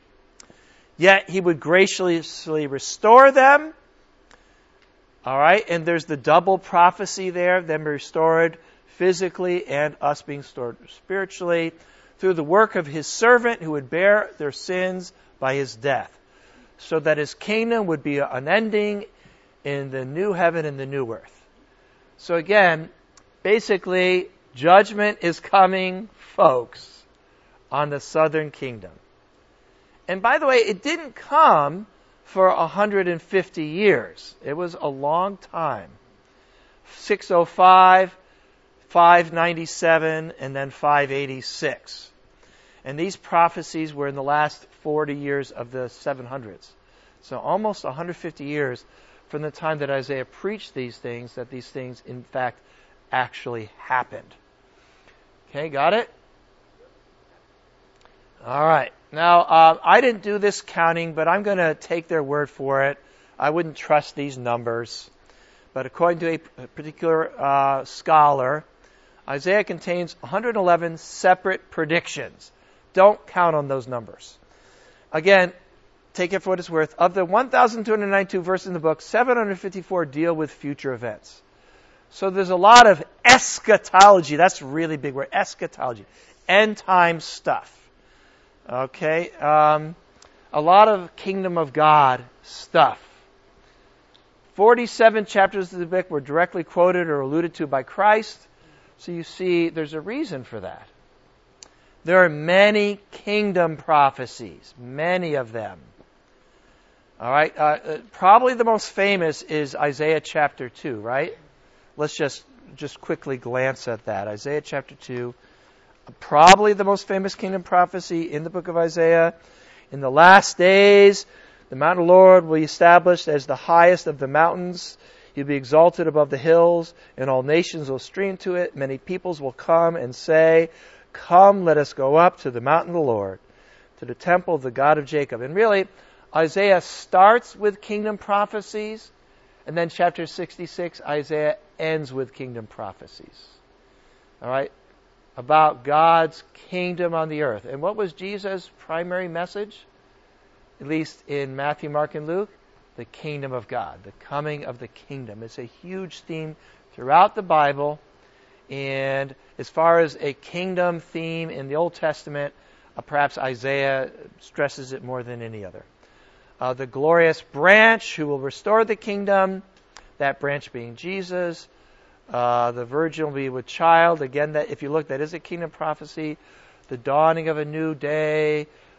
Yet He would graciously restore them. All right, and there's the double prophecy there, them restored physically and us being restored spiritually through the work of His servant who would bear their sins by His death, so that His kingdom would be unending in the new heaven and the new earth. So again, basically, judgment is coming, folks, on the southern kingdom. And by the way, it didn't come for one hundred fifty years. It was a long time. six oh five, five ninety-seven, and then five eighty-six. And these prophecies were in the last forty years of the seven hundreds. So almost one hundred fifty years from the time that Isaiah preached these things, that these things, in fact, actually happened. Okay, got it? All right. Now, uh, I didn't do this counting, but I'm going to take their word for it. I wouldn't trust these numbers. But according to a particular uh, scholar, Isaiah contains one hundred eleven separate predictions. Don't count on those numbers. Again, take it for what it's worth. Of the one thousand two hundred ninety-two verses in the book, seven hundred fifty-four deal with future events. So there's a lot of eschatology. That's a really big word. Eschatology. End time stuff. Okay. Um, a lot of kingdom of God stuff. forty-seven chapters of the book were directly quoted or alluded to by Christ. So you see, there's a reason for that. There are many kingdom prophecies. Many of them. All right. Uh, probably the most famous is Isaiah chapter two, right? Let's just, just quickly glance at that. Isaiah chapter two. Probably the most famous kingdom prophecy in the book of Isaiah. In the last days, the mountain of the Lord will be established as the highest of the mountains. He'll be exalted above the hills, and all nations will stream to it. Many peoples will come and say, "Come, let us go up to the mountain of the Lord, to the temple of the God of Jacob." And really, Isaiah starts with kingdom prophecies, and then chapter sixty-six, Isaiah ends with kingdom prophecies. All right? About God's kingdom on the earth. And what was Jesus' primary message? At least in Matthew, Mark, and Luke? The kingdom of God. The coming of the kingdom. It's a huge theme throughout the Bible. And as far as a kingdom theme in the Old Testament, uh, perhaps Isaiah stresses it more than any other. Uh, the glorious branch who will restore the kingdom, that branch being Jesus. Uh, the virgin will be with child. Again, that if you look, that is a kingdom prophecy. The dawning of a new day.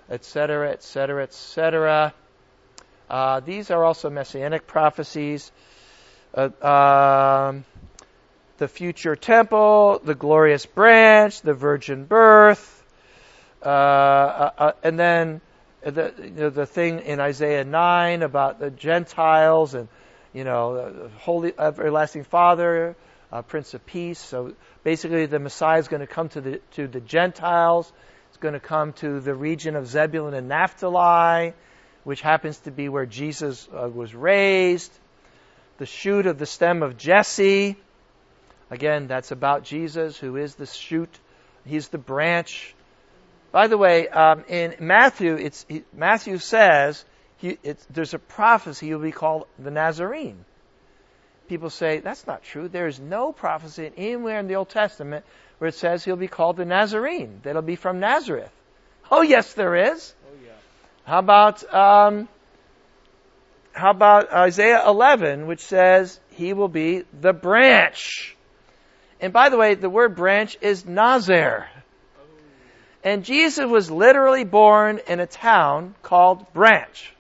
et cetera, et cetera, et cetera. Uh, these are also messianic prophecies. Uh, um, the future temple, the glorious branch, the virgin birth, uh, uh, uh, and then the you know, the thing in Isaiah nine about the Gentiles and you know the holy everlasting Father, uh, Prince of Peace. So basically, the Messiah is going to come to the to the Gentiles. It's going to come to the region of Zebulun and Naphtali, which happens to be where Jesus uh, was raised. The shoot of the stem of Jesse. Again, that's about Jesus, who is the shoot. He's the branch. By the way, um, in Matthew, it's he, Matthew says he, it's, there's a prophecy he'll be called the Nazarene. People say that's not true. There is no prophecy anywhere in the Old Testament where it says he'll be called the Nazarene. That'll be from Nazareth. Oh yes, there is. Oh yeah. How about um, how about Isaiah eleven, which says he will be the branch? And by the way, the word branch is Nazer. And Jesus was literally born in a town called Branch.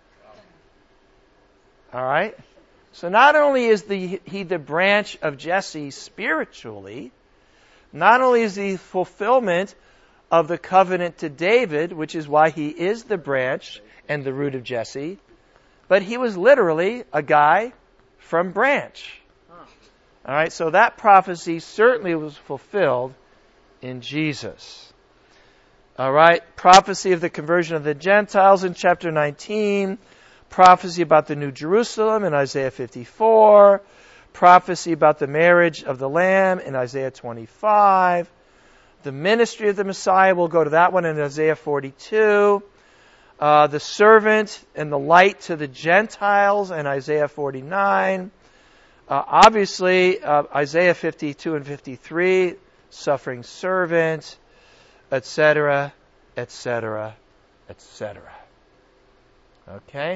All right? So not only is the, he the branch of Jesse spiritually, not only is he fulfillment of the covenant to David, which is why he is the branch and the root of Jesse, but he was literally a guy from Branch. All right, so that prophecy certainly was fulfilled in Jesus. All right, prophecy of the conversion of the Gentiles in chapter nineteen, prophecy about the New Jerusalem in Isaiah fifty-four, prophecy about the marriage of the Lamb in Isaiah twenty-five, the ministry of the Messiah, we'll go to that one in Isaiah forty-two, uh, the servant and the light to the Gentiles in Isaiah forty-nine, Uh, obviously, uh, Isaiah fifty-two and fifty-three, suffering servant, et cetera, et cetera, et cetera. Okay?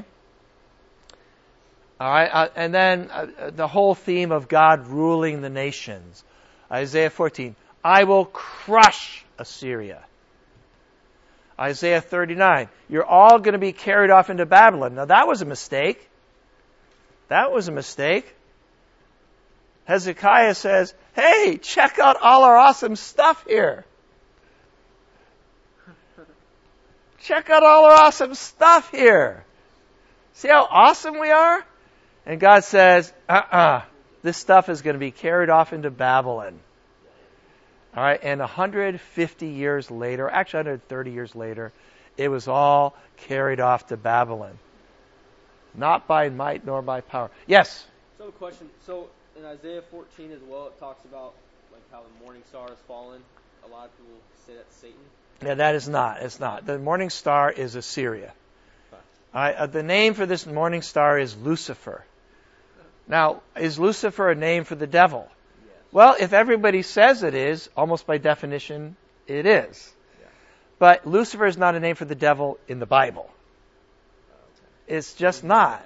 All right, uh, and then uh, the whole theme of God ruling the nations. Isaiah fourteen, I will crush Assyria. Isaiah thirty-nine, you're all going to be carried off into Babylon. Now that was a mistake. That was a mistake. Hezekiah says, hey, check out all our awesome stuff here. Check out all our awesome stuff here. See how awesome we are? And God says, uh-uh, this stuff is going to be carried off into Babylon. All right, and one hundred fifty years later, actually one hundred thirty years later, it was all carried off to Babylon. Not by might nor by power. Yes? So a question. So in Isaiah fourteen as well, it talks about like how the morning star has fallen. A lot of people say that's Satan. Yeah, that is not. It's not. The morning star is Assyria. All right, uh, the name for this morning star is Lucifer. Now, is Lucifer a name for the devil? Yes. Well, if everybody says it is, almost by definition, it is. Yeah. But Lucifer is not a name for the devil in the Bible. Okay. It's just not.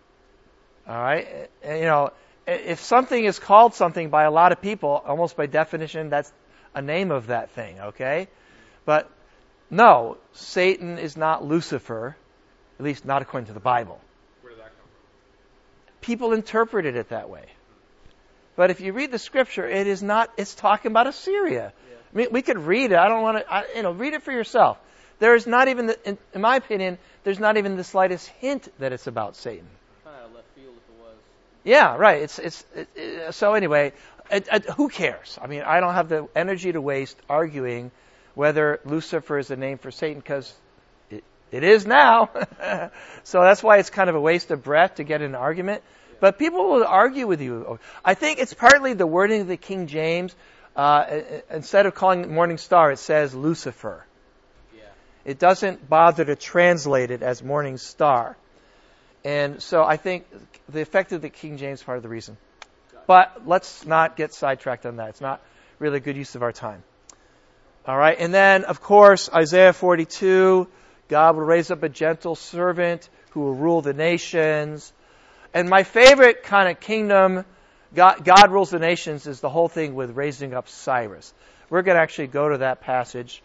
All right? And, you know, if something is called something by a lot of people, almost by definition, that's a name of that thing, okay? But no, Satan is not Lucifer, at least not according to the Bible. Where did that come from? People interpreted it that way. But if you read the scripture, it is not, it's talking about Assyria. Yeah. I mean, we could read it. I don't want to, I, you know, read it for yourself. There is not even, the, in, in my opinion, there's not even the slightest hint that it's about Satan. Kind of out of left field if it was. Yeah, right. It's it's it, it, so anyway. It, it, who cares? I mean, I don't have the energy to waste arguing whether Lucifer is a name for Satan because it, it is now. So that's why it's kind of a waste of breath to get in an argument. Yeah. But people will argue with you. I think it's partly the wording of the King James. Uh, instead of calling it morning star, it says Lucifer. Yeah. It doesn't bother to translate it as morning star. And so I think the effect of the King James is part of the reason. But let's not get sidetracked on that. It's not really a good use of our time. All right. And then, of course, Isaiah forty-two, God will raise up a gentle servant who will rule the nations. And my favorite kind of kingdom, God, God rules the nations, is the whole thing with raising up Cyrus. We're going to actually go to that passage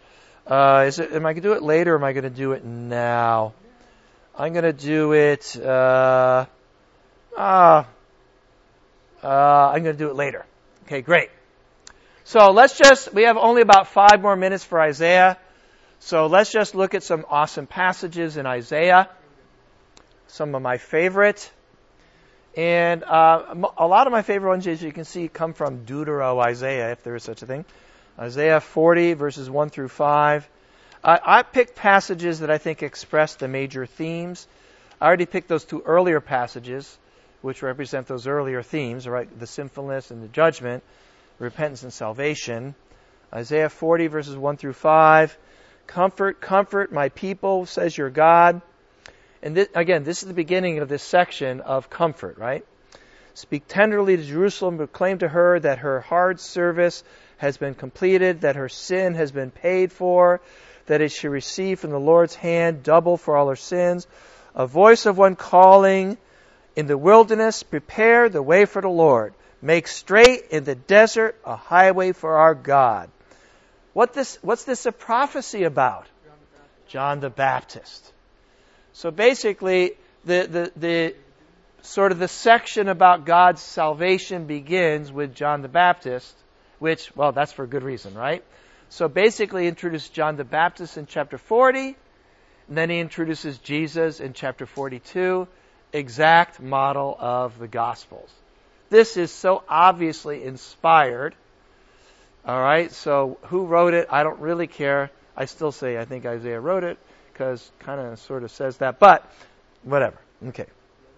Uh, is it? Am I going to do it later or am I going to do it now? I'm going to do it, uh, uh, uh, I'm going to do it later. Okay, great. So let's just, we have only about five more minutes for Isaiah. So let's just look at some awesome passages in Isaiah. Some of my favorite. And uh, a lot of my favorite ones, as you can see, come from Deutero-Isaiah, if there is such a thing. Isaiah forty, verses one through five. I, I picked passages that I think express the major themes. I already picked those two earlier passages, which represent those earlier themes, right? The sinfulness and the judgment, repentance and salvation. Isaiah forty, verses one through five. Comfort, comfort my people, says your God. And this, again, this is the beginning of this section of comfort, right? Speak tenderly to Jerusalem, proclaim to her that her hard service has been completed, that her sin has been paid for, that it should receive from the Lord's hand double for all her sins. A voice of one calling in the wilderness, prepare the way for the Lord. Make straight in the desert a highway for our God. What this, what's this a prophecy about? John the Baptist. So basically, the, the, the sort of the section about God's salvation begins with John the Baptist, which, well, that's for good reason, right? So basically, introduced John the Baptist in chapter forty, and then he introduces Jesus in chapter forty-two, exact model of the Gospels. This is so obviously inspired. All right, so who wrote it? I don't really care. I still say I think Isaiah wrote it, because kind of sort of says that, but whatever. Okay.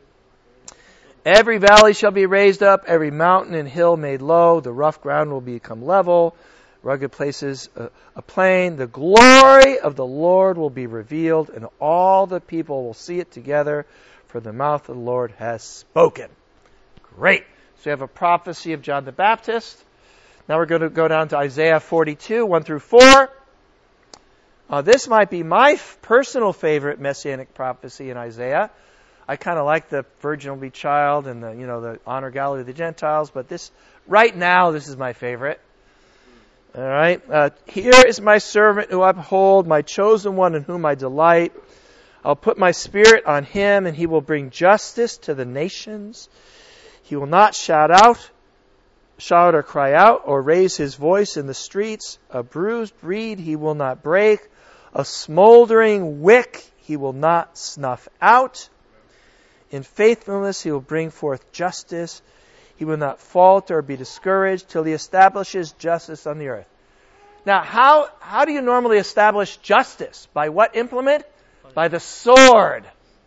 Every valley shall be raised up, every mountain and hill made low, the rough ground will become level, rugged places a, a plain. The glory of the Lord will be revealed, and all the people will see it together, for the mouth of the Lord has spoken. Great. So we have a prophecy of John the Baptist. Now we're going to go down to Isaiah forty-two, one through four. Uh, this might be my f- personal favorite messianic prophecy in Isaiah. I kind of like the virgin will be child and the, you know, the honor Galilee of the Gentiles, but this, right now, this is my favorite. All right. Uh, Here is my servant who I uphold, my chosen one in whom I delight. I'll put my spirit on him, and he will bring justice to the nations. He will not shout out, shout or cry out, or raise his voice in the streets. A bruised reed he will not break. A smoldering wick he will not snuff out. In faithfulness he will bring forth justice. He will not falter or be discouraged till he establishes justice on the earth. Now, how, how do you normally establish justice? By what implement? By the sword.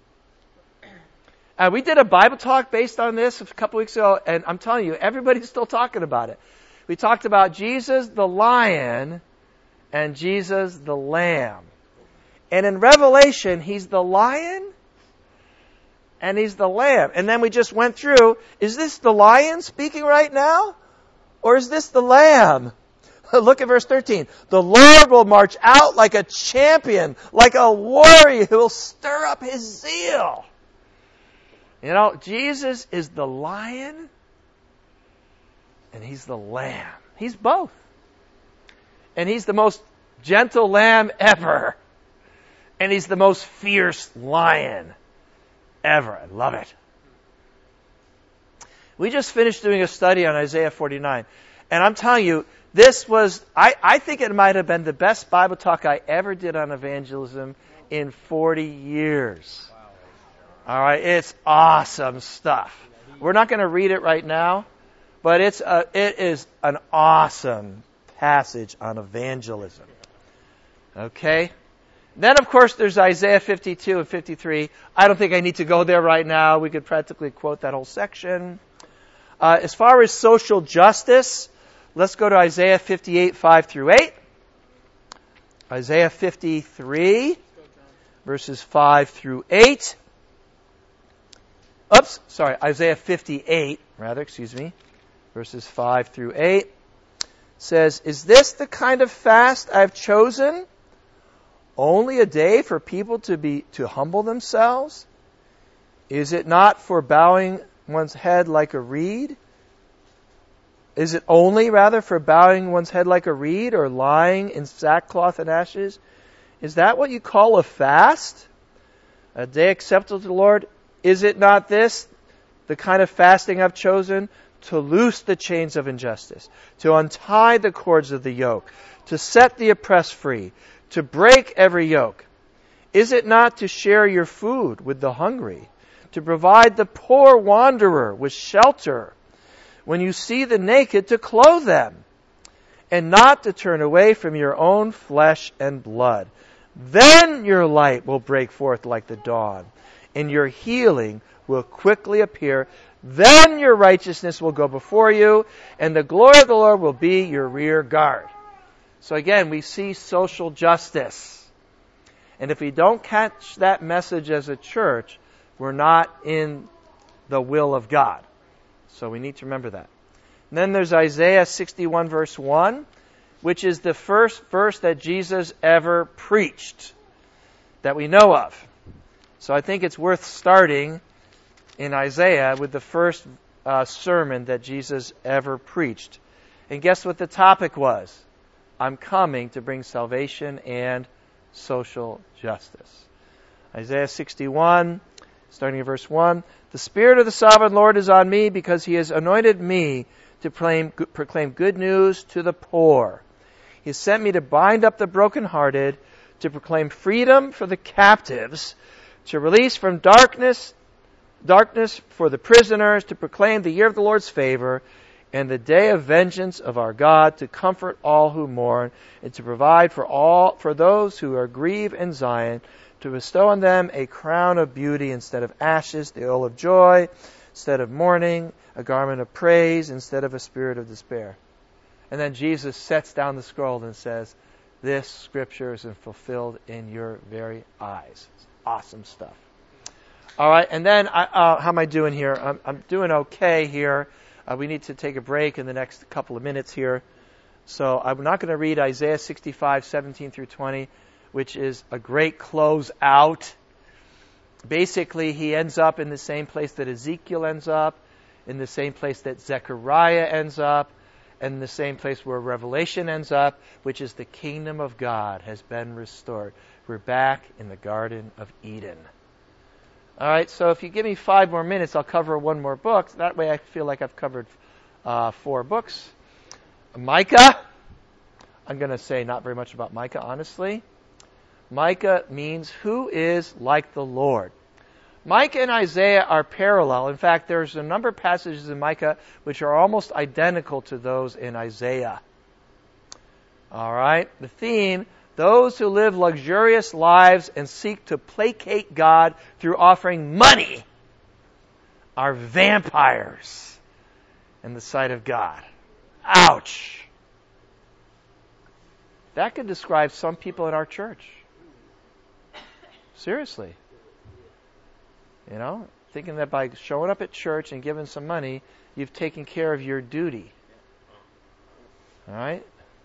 Uh, we did a Bible talk based on this a couple weeks ago, and I'm telling you, everybody's still talking about it. We talked about Jesus the lion and Jesus the lamb. And in Revelation, he's the lion and he's the lamb. And then we just went through, is this the lion speaking right now? Or is this the lamb? Look at verse thirteen. The Lord will march out like a champion, like a warrior who will stir up his zeal. You know, Jesus is the lion and he's the lamb. He's both. And he's the most gentle lamb ever. And he's the most fierce lion ever. I love it. We just finished doing a study on Isaiah forty-nine. And I'm telling you, this was, I, I think it might have been the best Bible talk I ever did on evangelism in forty years. All right, it's awesome stuff. We're not going to read it right now, but it's a, it is an awesome passage on evangelism. Okay? Then, of course, there's Isaiah fifty-two and fifty-three. I don't think I need to go there right now. We could practically quote that whole section. Uh, as far as social justice, let's go to Isaiah fifty-eight, five through eight. Isaiah fifty-three, verses five through eight. Oops, sorry, Isaiah fifty-eight, rather, excuse me, verses five through eight. Says, is this the kind of fast I've chosen? Only a day for people to be to humble themselves? Is it not for bowing one's head like a reed? Is it only, rather, for bowing one's head like a reed or lying in sackcloth and ashes? Is that what you call a fast? A day acceptable to the Lord? Is it not this, the kind of fasting I've chosen? To loose the chains of injustice, to untie the cords of the yoke, to set the oppressed free, to break every yoke. Is it not to share your food with the hungry, to provide the poor wanderer with shelter, when you see the naked to clothe them, and not to turn away from your own flesh and blood? Then your light will break forth like the dawn, and your healing will quickly appear. Then your righteousness will go before you, and the glory of the Lord will be your rear guard. So again, we see social justice. And if we don't catch that message as a church, we're not in the will of God. So we need to remember that. And then there's Isaiah sixty-one verse one, which is the first verse that Jesus ever preached that we know of. So I think it's worth starting in Isaiah with the first uh, sermon that Jesus ever preached. And guess what the topic was? I'm coming to bring salvation and social justice. Isaiah sixty-one, starting in verse one. The Spirit of the Sovereign Lord is on me because He has anointed me to proclaim, proclaim good news to the poor. He has sent me to bind up the brokenhearted, to proclaim freedom for the captives, to release from darkness darkness for the prisoners, to proclaim the year of the Lord's favor and the day of vengeance of our God, to comfort all who mourn, and to provide for all for those who are grieved in Zion, to bestow on them a crown of beauty instead of ashes, the oil of joy instead of mourning, a garment of praise instead of a spirit of despair. And then Jesus sets down the scroll and says, this scripture is fulfilled in your very eyes. It's awesome stuff. All right, and then I, uh, how am I doing here? I'm, I'm doing okay here. Uh, we need to take a break in the next couple of minutes here. So I'm not going to read Isaiah sixty-five, seventeen through twenty, which is a great close out. Basically, he ends up in the same place that Ezekiel ends up, in the same place that Zechariah ends up, and in the same place where Revelation ends up, which is the kingdom of God has been restored. We're back in the Garden of Eden. All right, so if you give me five more minutes, I'll cover one more book. That way I feel like I've covered uh, four books. Micah. I'm going to say not very much about Micah, honestly. Micah means who is like the Lord. Micah and Isaiah are parallel. In fact, there's a number of passages in Micah which are almost identical to those in Isaiah. All right, the theme: those who live luxurious lives and seek to placate God through offering money are vampires in the sight of God. Ouch! That could describe some people in our church. Seriously. You know, thinking that by showing up at church and giving some money, you've taken care of your duty. All right?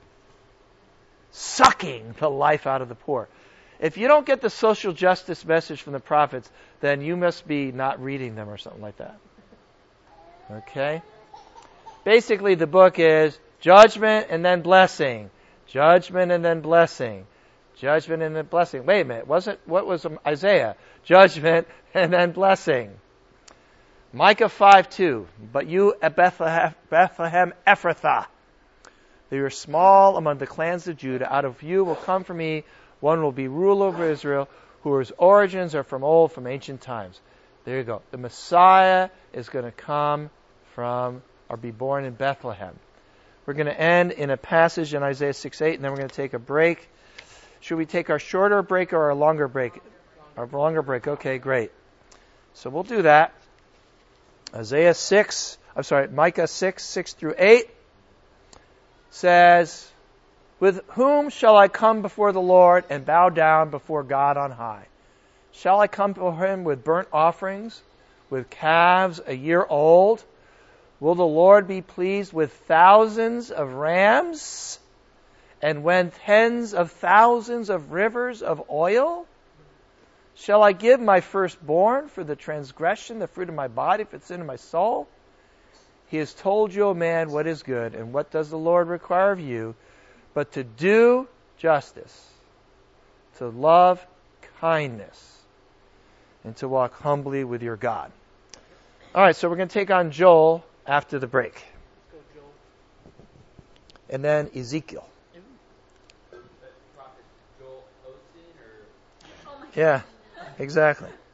Sucking the life out of the poor. If you don't get the social justice message from the prophets, then you must be not reading them or something like that. Okay? Basically, the book is judgment and then blessing. Judgment and then blessing. Judgment and then blessing. Wait a minute. Wasn't, what was Isaiah? Judgment and then blessing. Micah five two. But you at Bethlehem, Bethlehem Ephrathah, though you are small among the clans of Judah, out of you will come for me one will be ruler over Israel, whose origins are from old, from ancient times. There you go. The Messiah is going to come from, or be born in Bethlehem. We're going to end in a passage in Isaiah six eight, and then we're going to take a break. Should we take our shorter break or our longer break? Our longer break. Okay, great. So we'll do that. Isaiah six, I'm sorry, Micah six, six through eight says, with whom shall I come before the Lord and bow down before God on high? Shall I come before him with burnt offerings, with calves a year old? Will the Lord be pleased with thousands of rams, and when tens of thousands of rivers of oil? Shall I give my firstborn for the transgression, the fruit of my body for the sin of my soul? He has told you, O man, what is good, and what does the Lord require of you, but to do justice, to love kindness, and to walk humbly with your God. All right, so we're going to take on Joel after the break. Let's go, Joel. And then Ezekiel. Prophet Joel Osteen or Oh my Yeah, exactly.